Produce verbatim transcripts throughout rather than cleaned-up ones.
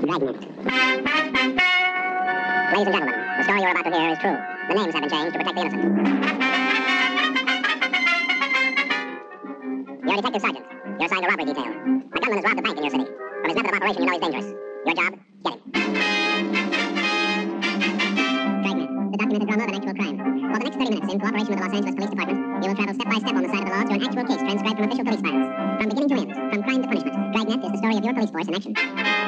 Dragnet. Ladies and gentlemen, the story you're about to hear is true. The names have been changed to protect the innocent. You're a detective sergeant. You're assigned a robbery detail. A gunman has robbed a bank in your city. From his method of operation, you know he's dangerous. Your job? Get him. Dragnet. The documented drama of an actual crime. For the next thirty minutes, in cooperation with the Los Angeles Police Department, you will travel step by step on the side of the law to an actual case transcribed from official police files. From beginning to end, from crime to punishment, Dragnet is the story of your police force in action.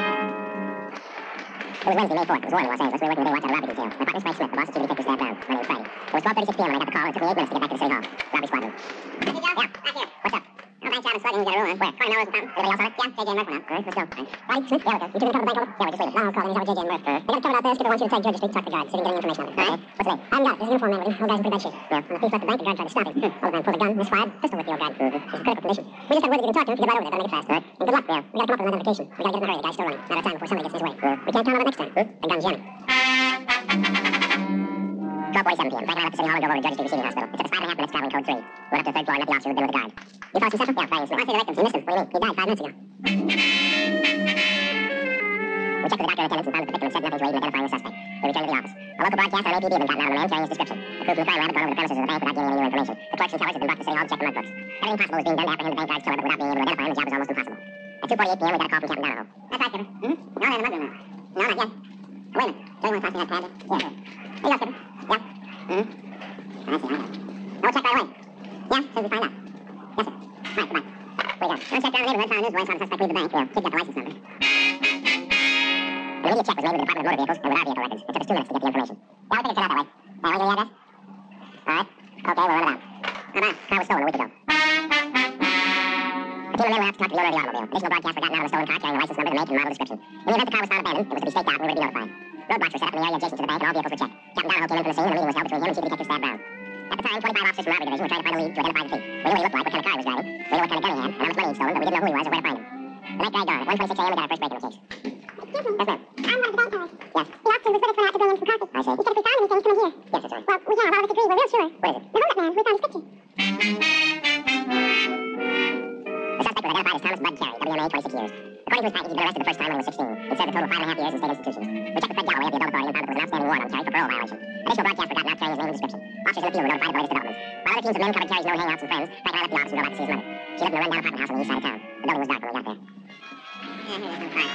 It was Wednesday, May fourth. It was warm in Los Angeles. We were working the day watch on a robbery detail. My partner, Spike Smith, the boss of chief detective stabbed down. My name was Friday. It was twelve thirty-six p m when I got the call. It took me eight minutes to get back to the city hall. Robbery squadron. Hey, Joe? Yeah, back here. What's up? Oh, thanks, John. I'm sweating. You got a room, huh? Where? Corey Melrose and Fountain. Anybody else on it? Yeah, J J and Murph went out. All right, let's go. All right. Roddy, Smith? Yeah, okay. You two gonna cover the bank over? Yeah, we're just leaving. No, I'll call them. He's out with J J and Murph. Uh, they got it covered out there. Skipper wants you to tag Georgia Street and talk to the guard. See if we can get any information on it. All right. What's the name? I haven't got it. There's a uniform man with him. Old guy's in pretty bad shape. Yeah. When the thief left the bank, the guard tried to stop him. Hmm. Old man pulled a gun, misfired, pistol with the old guy. Mm-hmm. He's in critical condition. We just got word that you can talk to him to get right over there. Gotta make it fast. All right. And good luck. Yeah. We gotta come up with an identification. We gotta get in a hurry. The guy's still running. Not our time before somebody gets in his way. Yeah. We can't count on it next time. Huh? The gun's jamming. twelve forty-seven p m Frank and I left the city hall and drove over to Georgia Street Receiving Hospital. It took us five and a half minutes traveling code three. We went up to the third floor and met the officer who'd been with the guard. You follow some Central? Yeah, Brian Smith. I see the victim. You missed him. What do you mean? He died five minutes ago. We checked with the doctor and attendants and found that the victim had said nothing to aid in identifying the suspect. They returned to the office. A local broadcaster on A P B had been gotten out of the man carrying his description. The crew from the crime lab had gone over the premises of the bank without gaining any new information. The clerks and tellers had been brought to the city hall to check the mug books. Everything possible was being done to apprehend the bank guard's killer, but without being able to identify him, the job was almost impossible. At two forty-eight p m we got a call from Captain Donahoe. That's right, Skipper. Mm-hmm. No, they're in the mug room now. No, not yet. Oh, wait a minute. Don't you want to pass me that pad? Yeah, sure. There you go, Skipper. Yeah. Mm-hmm. I see, I got it. No, we'll check right away. Yeah, so we find out. Yes, sir. All right, goodbye. Wait, go. We'll check around the neighborhood, found a newsboy, saw the suspect leave the bank. Yeah. Kid got the license number. An immediate check was made with the Department of Motor Vehicles and with our vehicle records. It took us two minutes to get the information. Yeah, I think it turned out that way. Hey, want to give you the address? All right. Okay, we'll run it out. How about? Car was stolen a week ago. A team of men were out to talk to the owner of the automobile. Additional broadcasts were gotten out of the stolen car carrying the license number, the make, and model description. In the event the car was found abandoned, it was to be staked out and we were to be notified. Roadblocks were set up in the area adjacent to the bank and all vehicles were checked. Captain Donahoe came in from the scene and a meeting was held between him and Chief Detective Stab Brown. At the time, twenty-five officers from the robbery division were trying to find a lead to identify the thief. We knew what he looked like, what kind of car he was driving. We knew what kind of gun he had, and how much money he'd stolen, but we didn't know who he was or where to find him. The night dragged on. At one twenty-six a m we got our first break in the case. Excuse me. Yes, ma'am. I'm one of the bank tellers. Yes. The officer was with us when I had to bring in some coffee. I see. He said if we found anything, come in here. Yes, that's right. Well, we have. All of us agree. We're real sure. What is it? The hold-up man. We found his picture. The suspect was identified as Thomas Bud Carey, W M A, twenty-six years. According to his package, he'd been arrested the first time when he was sixteen. He'd served a total of five and a half years in state institutions. We checked with Fred Galloway of the adult authority and found that there was an outstanding warrant on Carey for parole violation. Additional broadcasts were gotten out carrying his name and description. Officers in the field were notified of the latest developments. While other teams of men covered Carey's known hangouts and friends, Frank and I left the office and drove out to see his mother. She lived in a run-down apartment house on the east side of town. The building was dark when we got there. Yeah, here's number five.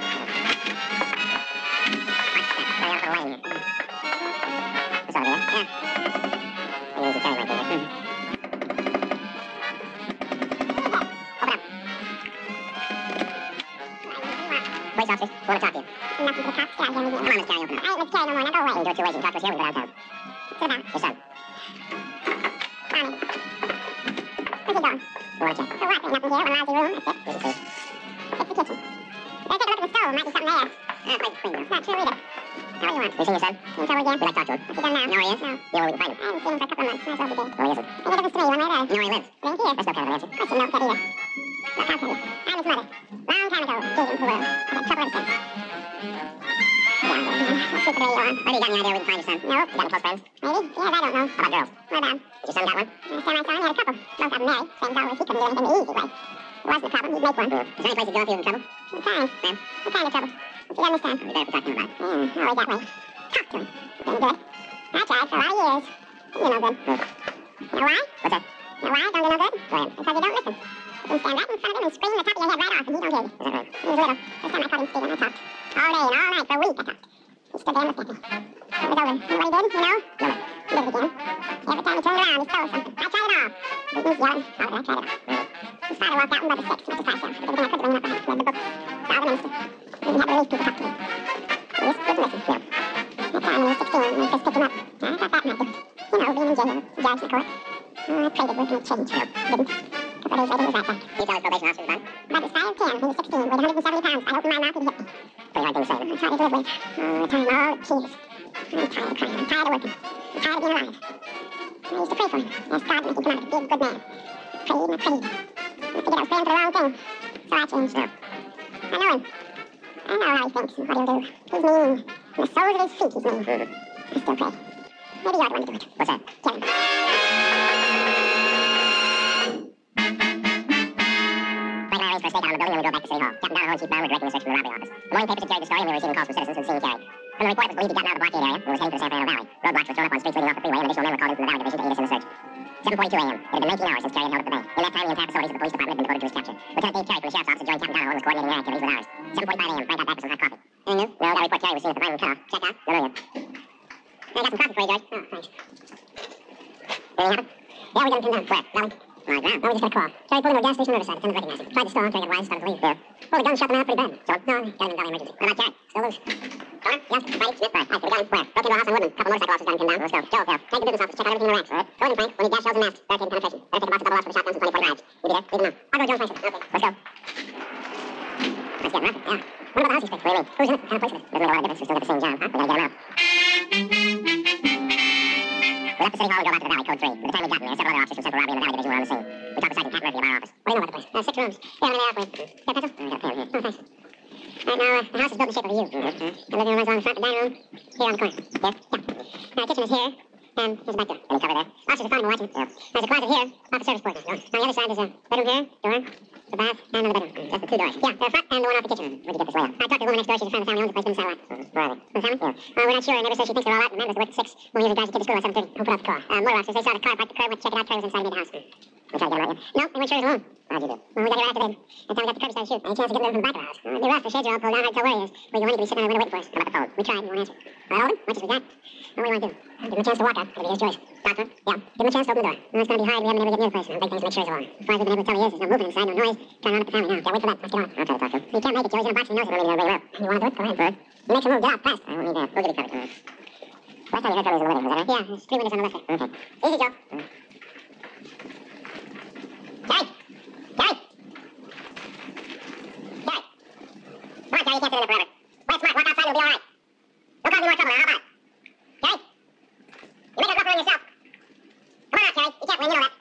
Watch that. Going out for the lane here. This over there? Yeah. I'm gonna use the turning right there. Mm-hmm. Police officers, we want to talk to you. Nothing for the cops. Carry, come on, Miss Carey, open up. All right, Miss Carey, no more. Now go away. You can do it two ways. You can talk to us here, we can go downtown. Sit down. Your son. Mommy. Where's he going? You want to check? For what? There's nothing here. One lousy room. That's it. Here's the safe. It's the kitchen. Better take a look at the stove. Might be something there. Ah, quite clean, though. It's not true either. How do you want? You seen your son? Seen him again? We'd like to talk to him. What's he done now? You know where he is? No. You know where we can find him? I haven't seen him for a couple of months. Might as well be dead. Where he isn't? Make a difference to me, one way or the other. You know where he lives? Right here. That's no kind of an answer. Of course you know that either. Look, I'll tell you. I'm his mother. Long time ago, gave him to the world. I've had trouble ever since. I'll sleep the radio on. Have you got any idea where we can find your son? Nope. You got any close friends? Maybe. Yes, I don't know. How about girls? What about him? Did your son got one? Last time I saw him, he had a couple. Both of them married. Same as always, he couldn't do anything the easy way. It wasn't a problem, he'd make one. Mm. Is there any place he'd go if he was in trouble? I'm trying. Ma'am? What kind of trouble? What's he done this time? We better talk to him about it. Yeah, always that way. Talk to him. He didn't do it. I tried for a lot of years. You're no good. Mm. You know why? What's that? You know why I don't do no good? Go ahead. Because you don't listen. You can stand right in front of him and scream the top of your head right off, and he don't hear you. Is that right? He was little. First time I caught him speaking, I talked. All day and all night for a week, I talked. He stood there and looked at me. It was over. You know what he did? You know? No. He did it again. Every time he turned around, he stole something. I tried it all. He was yelling. All of it, I tried it all. Mm. His father walked out in Bubba six, Mister Tyson. He did everything I could to bring him up behind. He had the books. Saw the minister. He didn't have relief people talk to me. He just wouldn't listen. Yeah. That time when he was sixteen, when we first picked him up, I thought that might do. You know, being in jail, judge in the court. Uh, I prayed it was going to change. No. Didn't. A couple of days later, he was right back. Did you tell his probation officer was done? But it's five ten. He was sixteen. Weighed one hundred seventy pounds. I opened my mouth and he hit me. Pretty hard thing to say. It's hard to live with. All the time, all tears. I'm tired of crying. I'm tired of working. I'm tired of being alive. I used to pray for him. Ask God to make him come out to be a good man. Prayed and I prayed. I figured I was praying for the wrong thing. So I changed. No. I know him. I know how he thinks and what he'll do. He's mean. And the soles of his feet, he's mean. Mm-hmm. I still pray. Maybe you're the one to do it. What's that? Kill him. Frank and I arranged for a stakeout on the building, and we drove back to City Hall. Captain Donahoe and Chief Brown were directing the search from the robbery office. The morning papers had carried the story, and we were receiving calls from citizens who had seen Carey. From the report, it was believed he'd gotten out of the blockade area and was heading for the San Fernando Valley. Roadblocks were thrown up on streets leading off the freeway, and additional men were called in from the Valley Division to aid us in the search. seven forty-two a m. It had been nineteen hours since Carey had held up the bay. In that time, the entire facilities of the police department had been devoted to his capture. Lieutenant Dave Carey from the sheriff's office had joined Captain Donahoe and was coordinating their activities with ours. seven forty-five a m. Frank got back with some hot coffee. Anything new? No, that report Carey was seen at the Vineland cutoff. Check out? No, no, yet. I got some coffee for you, George. Oh, thanks. Anything happen? Yeah, we got him pinned down. Where? Valley? Right now. No, we just got a call. Carey pulled into a gas station on Riverside. Attendant recognized him. Tried to stall him, Carey got wise, started to leave. Yeah. Well, the gun shot the man out pretty bad. So? No, got him in Valley emergency. What about Carey? Still loose. Come on? Yes, Friday, Smith, right. Right, so we got him. Where? Broke into a house on Woodland. Couple motorcycle officers got him pinned down. Let's go. Joe, yeah. Take the business office, check out everything in the racks. All right. Go in, Frank. We'll need gas shells and masks. Barricade penetration. Better take a box of double lots for the shotguns and twenty forty rides. You be there? Leave them now. I'll go to Jones Mason. Okay. Let's go. Let's get rapid, yeah. What about the house he's picked? What do you mean? Who's in it? What kind of place is it? Doesn't make a lot of difference. We still got the same job, huh? We gotta get him out. We left the City Hall and drove out to the Valley, code three. By the time we got there, several other officers from Central Robbery and the Valley Division were on the scene. We talked to Sergeant Pat Murphy about our office. What do you know about the place? Uh, six rooms. Yeah, I'm in the halfway. Got a pencil? I got a pen here. Oh, thanks. All right, now, uh, the house is built in the shape of a U. Mm-hmm. The living room runs along the front, the dining room here on the corner. There? Yeah. Now, the kitchen is here, and there's a back door. Any cover there? Officers are found watching. Yeah. There's a closet here, off the service porch. No. Now, the other side, there's a bedroom here, door, the bath, and another bedroom. Just the two doors. Yeah, the front and the one off the kitchen. Where'd you get this layout? I talked to the woman next door. She's a friend of the family, owns the place in the satellite. Mm-hmm. Where are they? In the family? Yeah. Uh, we're not sure. Neighbor says she thinks they're all out. Remember, they work at six. We'll usually drive the kid to school at seven thirty. Who put out the car? Uh, motor officers. They saw the car parked the curb, went to check it out. Trey was inside and made the house. We tried to get him out yet? No, we weren't sure he was alone. How'd you do? Well, we got here activated. By the time we got the curb, started shooting. Any chance to get him from the back of the house? Uh, the rough, the shades are all pulled down. Hard to tell where he is. We go in, he could be sitting on the window waiting for us. How about the phone? We tried, he won't answer. All right, hold him. Much as we got. Well, what do you want to do? Give him a chance to walk out. It'll be his choice. Doctor? Yeah. Give him a chance to open the door. No, it's going to be hard. We haven't been able to get near the place. Big things to make sure he's alone. As far as we've been able to tell he is, there's no movement inside, no noise. Trying to run up the family now. Yeah, wait for that. Let's get on. I'll try to talk to him. He can't make it, Joe. He's in a box. He knows it. I don't need to bring him out. You want to do it? Go ahead. Good. You make some move. Get out. Fast. I don't need that. We'll get it covered. Last time you heard from me was in the living room. Was that right? Yeah. There's three windows on the left there. Okay. Easy, Joe. Mm. Gary! Gary! Gary! Come on, Gary. You can't sit in there forever. Play it smart. Walk outside and it'll be all right. Don't cause any more trouble now. How about it? Gary? You make a rough one yourself. Come on out, Gary. You can't win. You know that.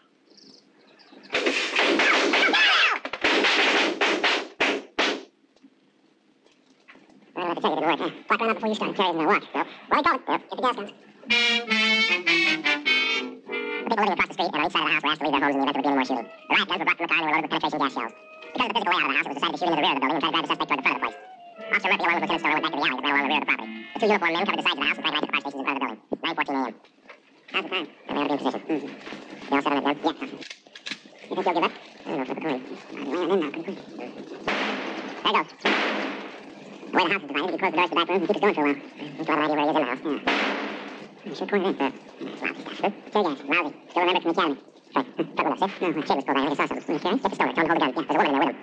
I don't know what to tell you. It didn't work, huh? Walk around out before you start. Carry's gonna walk. Nope. Well, he called it. Yep. Get the gas guns. The people living across the street and on each side of the house were asked to leave their homes in the event there would be any more shooting. The riot guns were brought from the car and they were loaded with penetration gas shells. Because of the physical layout of the house, it was decided to shoot into the rear of the building and try to drive the suspect toward the front of the place. Officer Murphy, along with Lieutenant Stoner, went back to the alley that ran along the rear of the property. The two uniformed men covered the sides of the house and tried to the fire stations in front of the building. nine fourteen a m. How's the time? We have to be in position. Mm-hmm. You all set on that gun? Yeah. You think you'll give up? I don't know. Flip a coin. I'm laying on in now. Pretty quick. There goes. The way the house is divided, we can close the doors to the back room and keep us going for a while. We'll have an idea where he is in the house. Yeah. You should corner in. Uh, it's lousy stuff. Huh? Tear gas. Lousy. Still remembered from the academy. Right. Talk with us, see? No, my chair was pulled down. I think I saw something. Okay. Get the Stoner. Tell him to hold the gun. Yeah, there's a woman in there with him.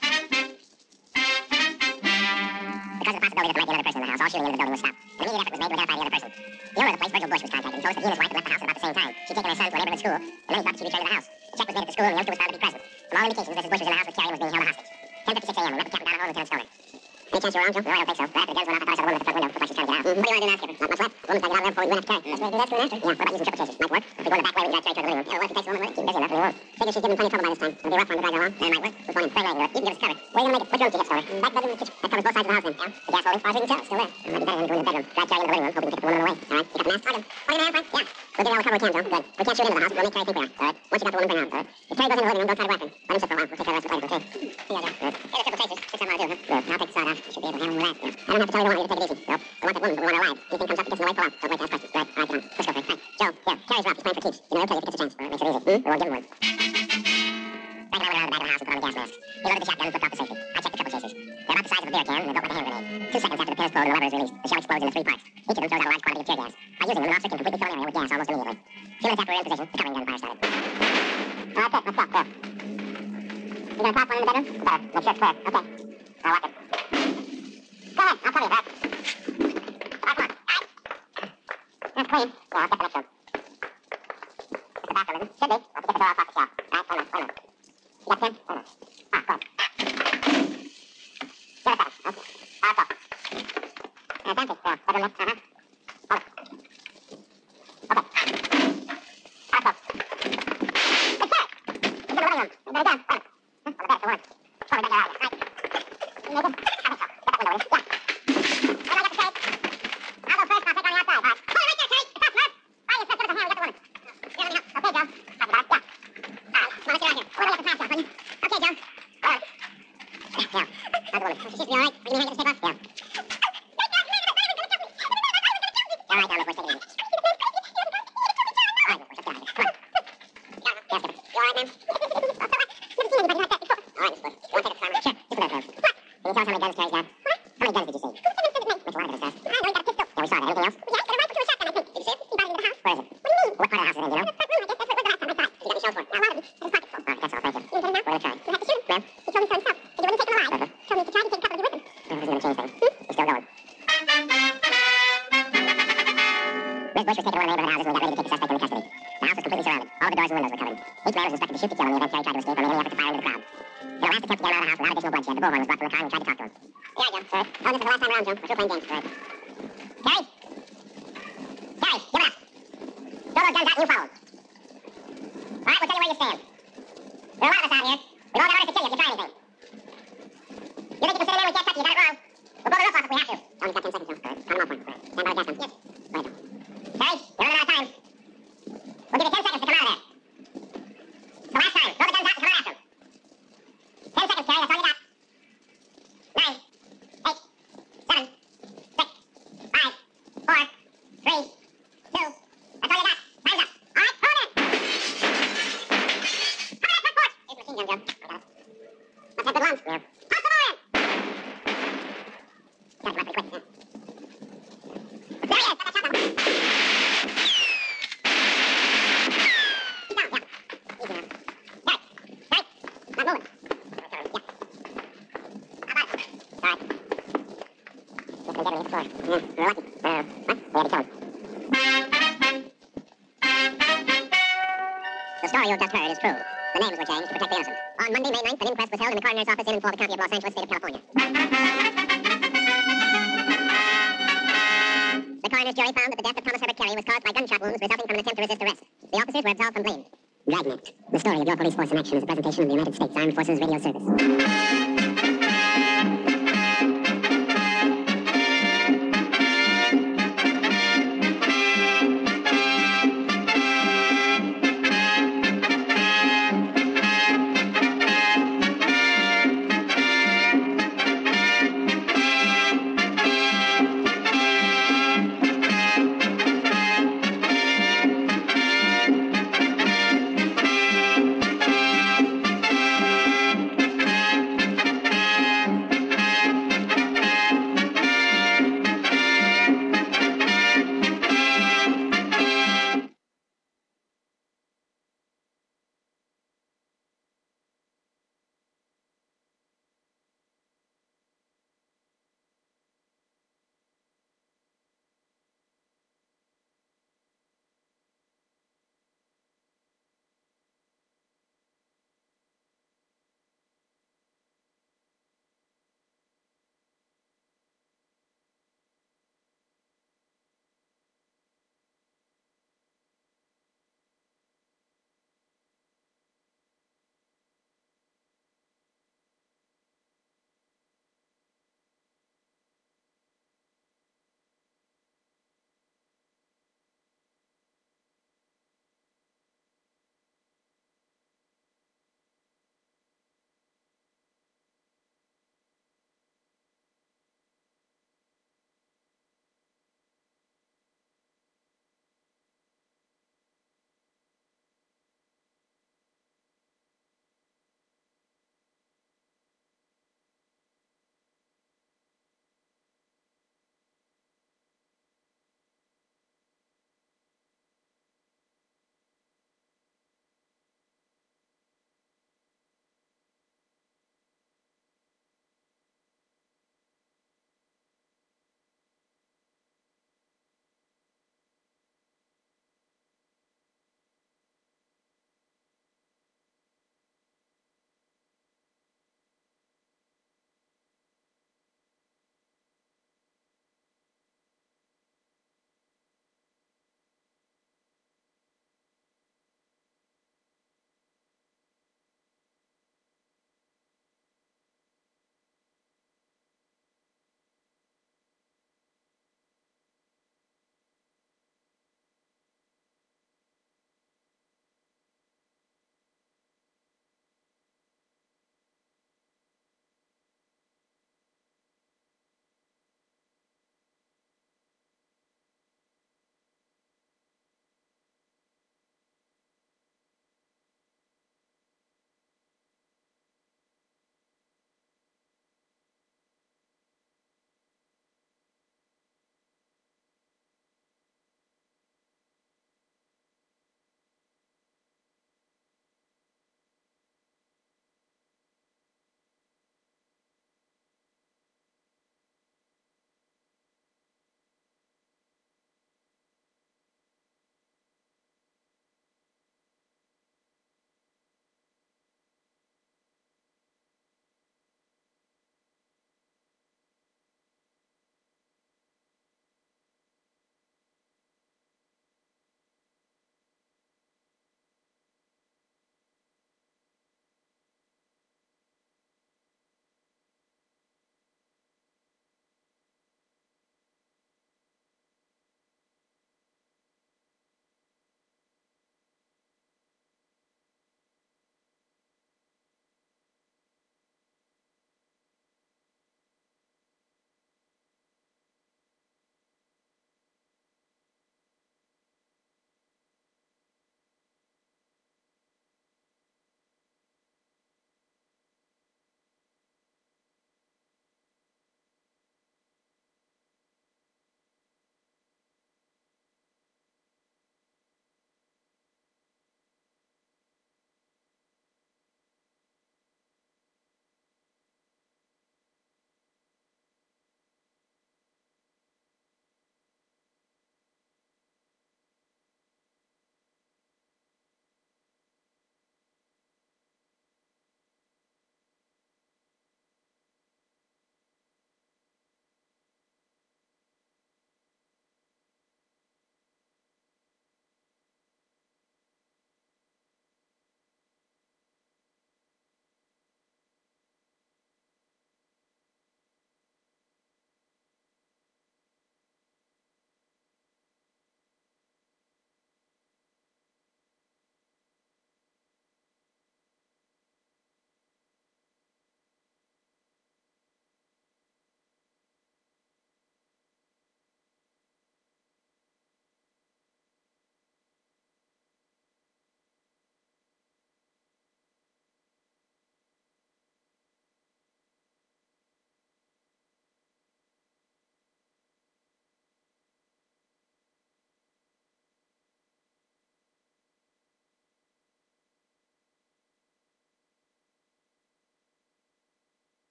Because of the possibility that there might be another person in the house, all shooting into the building was stopped. An immediate effort was made to identify the other person. The owner of the place, Virgil Bush, was contacted and told us that he and his wife had left the house at about the same time. She'd taken their son to a neighborhood school, and then he thought that she'd returned to the house. A check was made at the school, and the youngster was found to be present. From all indications, Missus Bush was in the house with Carey and was being held hostage. ten fifty-six a m. We met with Captain Donahoe and Lieutenant Stoner. Any chance you're around, Joe? No, I don't think so. Right after the guns went off, I thought I saw the woman at the front window. Looks like she's trying to get out. Mm-hmm. What do you want to do now, Skipper? Not much left. The woman's got to get out of there before we went after Carey. That's what we do. That's what we're after. Yeah. What about using triple chases? Might work. If we go in the back way, we can drive Carey toward the living room. Yeah, well, if he takes the woman with it, keep him busy enough and he won't. Figure she's giving him plenty of trouble by this time. It'll be rough for him to drag her along. That might work. Who's going in? Very likely. You can give us cover. Where are you going to make it? Which room did you get, Stoner? Back bedroom and the kitchen. That covers both sides of the house then. Yeah. The gas holding? As far as we can tell, it's still there. It might be better than we go in the bedroom. Drive Carey into the living room, hoping to pick up the woman on the way. All right. You got the mask? Got him. What are you man, Frank? Yeah. We'll do that cover we can, Joe. Good. We can't shoot into the house, but we'll make Carey think we are. All right. Once you got the woman, bring her out. All right. If Carey goes into the living room, don't try to weapon. Let him sit for a while. We'll take care of the rest of the fight, okay? See ya, Joe. Good. Hey, the triple chasers. Six on what to do, huh? Good. I'll take the sawed off. Should be able to handle him with that. Yeah. I don't have to tell you, don't want you to take it easy. Nope. We want that woman, but we want her alive. Anything comes up that gets in the way, pull out. Don't wait to ask questions. Right. All right, get on. Let's go, Frank. Right. Joe, here. Carey's rough. He's playing for keeps. You know, he'll tell you if he gets a chance. All right. Makes it easy. Hmm? We won't give him one. Frank and I went around the back of the house and put on the gas mask. He loaded the shotgun and flipped off the safety. I checked the triple chasers. They're about the size of a beer can and they're built like a hand grenade. Two seconds after the pin is pulled and the lever is released, the shell explodes into three parts. Each of them throws out a large quantity of tear gas. By using them, an officer can completely fill an area with gas almost immediately. A few minutes after we were in position, the covering gun fire started. Oh, that's it. Let's go. Go. You gonna toss one in the bedroom? Better. Make sure it's clear. Okay. I'll lock it. Go ahead. I'll cover you, Brad. All right, come on. All right. That's clean. Yeah, I'll get the next one. It's the bathroom, isn't it? Should be. I'll have to get the door off off the shelf. All right, wait a minute. Wait a minute. You got ten? Wait a minute. Ah, go ahead. Give it a second. Okay. Ah, go. Uh, it's empty. Yeah, bedroom next. Uh-huh. Hold it. Okay. Ah, go. It's Carey. He's in the living room. He's got a gun. Wait a minute. Huh? On the bed, for one. Probably don't get out of here. All right. You naked? I think so. Get that window, will you? Yeah. When I get the shade, I'll go first and I'll take on the outside. All right. Hold it right there, Carey. It's us, Murph. All right, you give us a hand. We got the woman. You let me know. Okay, Joe. Talk about it. Yeah. All right. Come on, let's get out of here. We're going to get the pass off, will you? Okay, Joe. All right. many guns Terry's got? What? How many guns did you see? That's a lot of good stuff. I know he got a pistol. Yeah, we saw that. Anything else? Yeah, he got a rifle to a shotgun, I think. Did you see it? He brought it into the house. Where is it? What do you mean? What part of the house is it in, you know? That room, I guess. That's what it was the last time I saw it. You got any shells for it? A lot of them. His pocket's full. All right, that's all. Thank you. You gonna get him now? We're gonna try. You have to shoot him. Ma'am? He told me so himself. But you wouldn't take him alive. Uh-huh. Told me to try to take a couple of you with him. Oh, this is gonna change things. Hmm? We're still going. Miss Bush was taken to one of the neighborhood houses when we got ready to take the suspect into custody. The house was completely surrounded. All the doors and windows were covered. Each man was instructed to shoot to kill in the event Terry tried to escape or made any effort to fire into the crowd. In the last attempt to get him out of the house without additional bloodshed, the bullhorn was brought from the car and we tried to talk to him. Yeah, Joe. Sir. Oh, this is the last time around, Joe. We're still playing games. All right. Terry? Terry, give it up. Throw those guns out and you follow. All right, we'll tell you where you stand. There are a lot of us out here. We've all got orders to kill you if you try anything. You think you can sit in there and we can't touch you? You got it wrong. We'll blow the roof off if we have to. Only got ten seconds, Joe. All right. Count them off one. All right. Stand by the gas gun. Yes. Go ahead, Joe. Terry, you're running out of time. We'll give you ten seconds to come out of there. It's the last time. Throw the guns out and come out after them. Ten seconds, Terry. That's all you got. Nine, eight, seven, six, five, four, three, two. That's all you got. Time's up. All right, hold it. Come on, front porch. Here's the machine gun, Joe. I got it. Let's have good lunch. Yeah. Out the door in. Gotta come out pretty quick. Yeah. There he is. Got that shotgun. He's down. Yeah. Easy now. Right. Right. Not moving. Yeah. How about it? All right. Just gonna get him to the floor. Yeah. We're lucky. Uh, what? We had to kill him. The story you just heard is true. The names were changed to protect the innocent. On Monday, May ninth, an inquest was held in the coroner's office in and for the county of Los Angeles, state of California. The coroner's jury found that the death of Thomas Herbert Carey was caused by gunshot wounds resulting from an attempt to resist arrest. The officers were absolved from blame. Dragnet, the story of your police force in action is a presentation of the United States Armed Forces Radio Service.